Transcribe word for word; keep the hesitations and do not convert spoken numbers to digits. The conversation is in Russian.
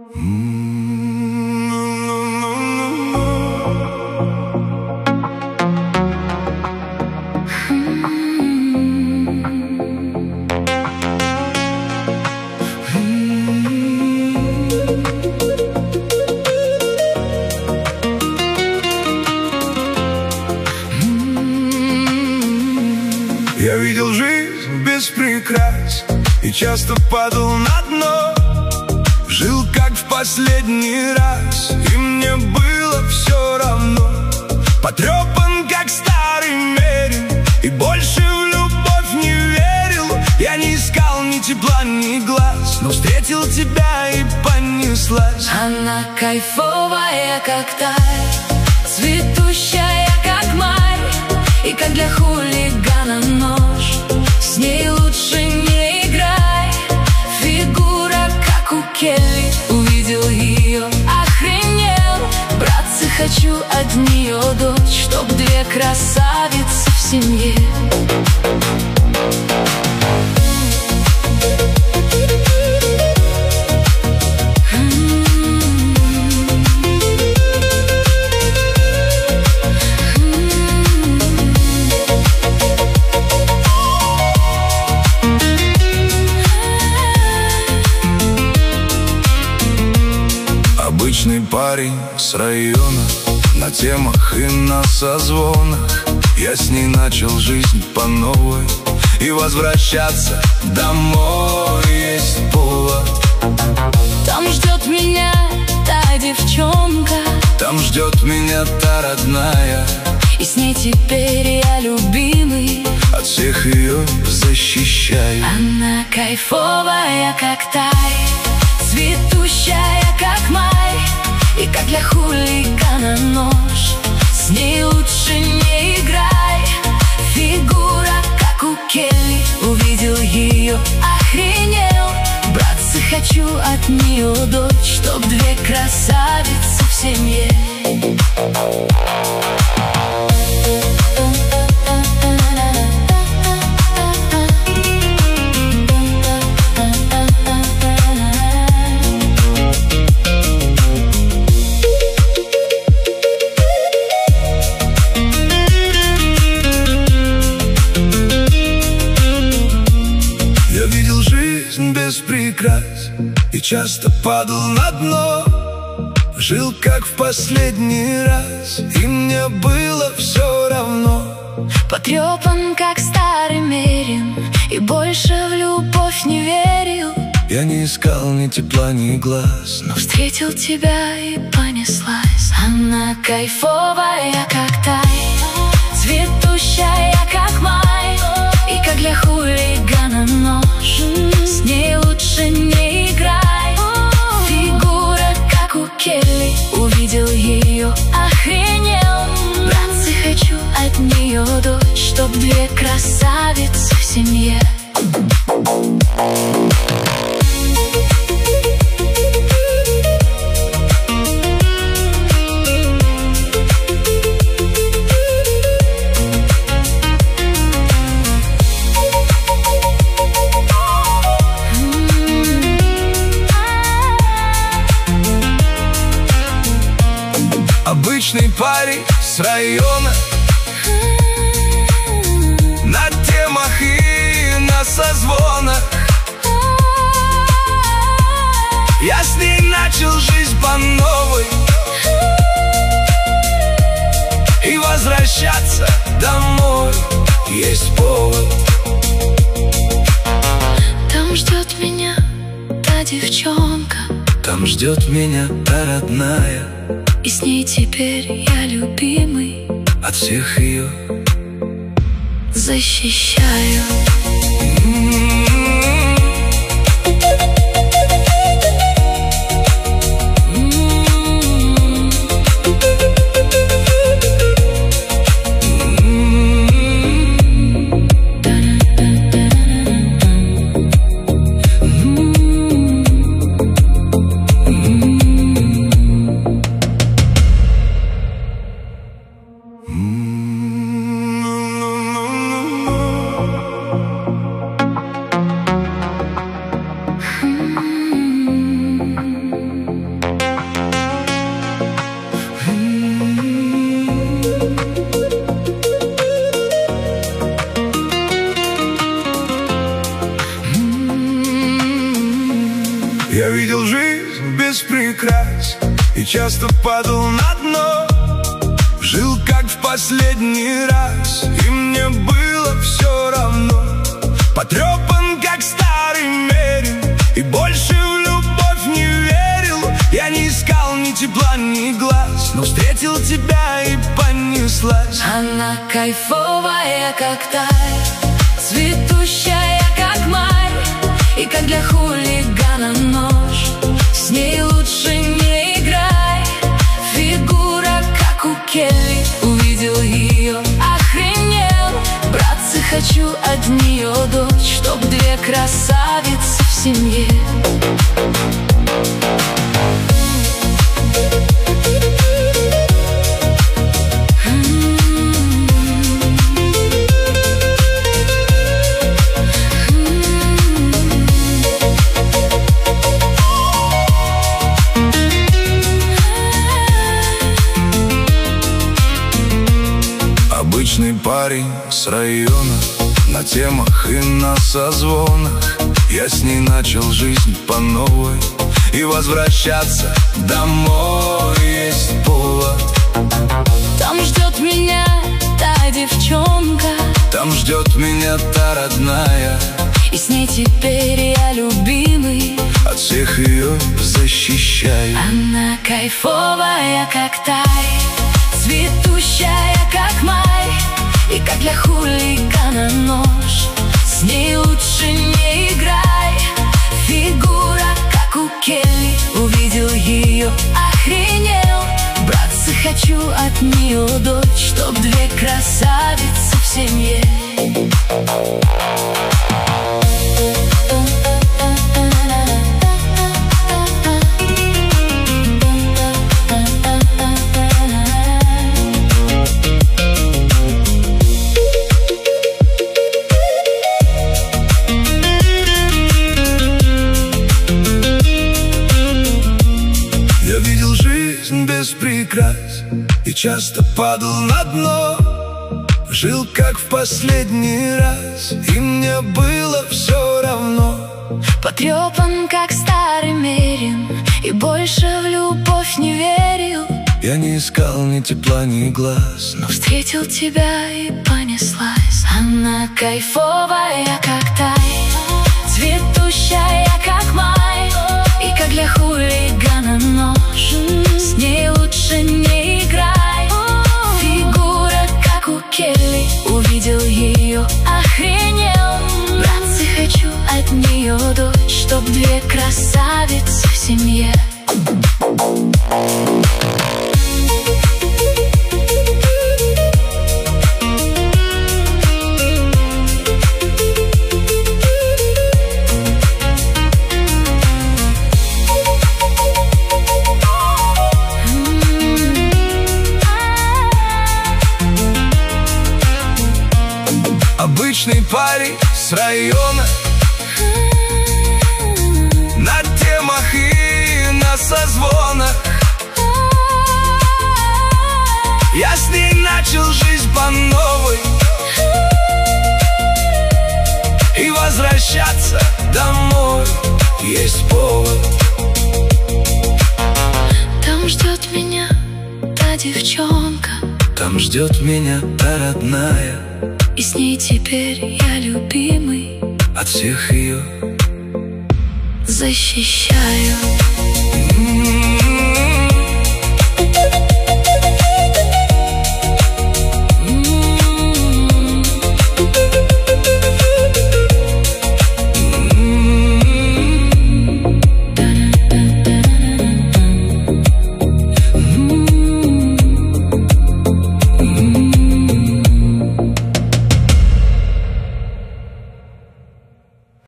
Я видел жизнь без прикрас и часто падал на дно. Жил как в последний раз, и мне было все равно. Потрепан как старый мерин, и больше в любовь не верил. Я не искал ни тепла, ни глаз, но встретил тебя и понеслась. Она кайфовая, как тайр, цветущая, как май, и как для хулигана нож. С ней лучше не играй. Фигура, как у Келли, увидел ее, охренел. Братцы, хочу от нее дочь, чтоб две красавицы в семье. Обычный парень с района, на темах и на созвонах. Я с ней начал жизнь по новой, и возвращаться домой есть повод. Там ждет меня та девчонка, там ждет меня та родная, и с ней теперь я любимый. от всех ее защищаю. Она кайфовая, как тайр, цветущая, как май, и как для хулигана нож. С ней лучше не играй. Фигура, как у Келли, увидел ее, охренел. Братцы, хочу от нее дочь, чтоб две красавицы в семье. Без прикрас и часто падал на дно. Жил как в последний раз, и мне было все равно. Потрепан, как старый мерин, и больше в любовь не верил. Я не искал ни тепла, ни глаз, но встретил тебя и понеслась. Она кайфовая, как тайр, цветущая, как май, и как для хулигана нож. С ней лучше не играй. Фигура, как у Келли, увидел ее, охренел. Братцы, хочу от нее дочь, чтоб две красавицы в семье. Обычный парень с района, на темах и на созвонах. Я с ней начал жизнь по новой, и возвращаться домой есть повод. Там ждет меня та девчонка, там ждет меня та родная, и с ней теперь я любимый. От всех ее защищаю. Я видел жизнь без прикрас и часто падал на дно. Жил как в последний раз, и мне было все равно. Потрепан как старый мерин, и больше в любовь не верил. Я не искал ни тепла, ни глаз, но встретил тебя и понеслась. Она кайфовая, как тая, цветущая, как май, и как для хулигана нож. С ней лучше не играй. Фигура, как у Келли, увидел ее, охренел. Братцы, хочу от нее дочь, чтоб две красавицы в семье. Обычный парень с района, на темах и на созвонах. Я с ней начал жизнь по новой, и возвращаться домой есть повод. Там ждет меня та девчонка, там ждет меня та родная, и с ней теперь я любимый. От всех ее защищаю. Она кайфовая, как тай, цветущая, как май, и как для хулигана нож. С ней лучше не играй. Фигура, как у Келли, увидел ее, охренел. Братцы, хочу от нее дочь, чтоб две красавицы в семье. Без прикрас и часто падал на дно. Жил как в последний раз, и мне было все равно. Потрепан как старый мерин, и больше в любовь не верил. Я не искал ни тепла, ни глаз, но встретил тебя и понеслась. Она кайфовая, как тай, цветущая, как май, и как для хулигана нож. С ней лучше не играй. Фигура, как у Келли, увидел ее, охренел. Братцы, хочу от нее дочь, чтоб две красавицы в семье. Обычный парень с района, на темах и на созвонах. Я с ней начал жизнь по новой, и возвращаться домой есть повод. Там ждет меня та девчонка, там ждет меня та родная, и с ней теперь я любимый. От всех ее защищаю. М-м-м.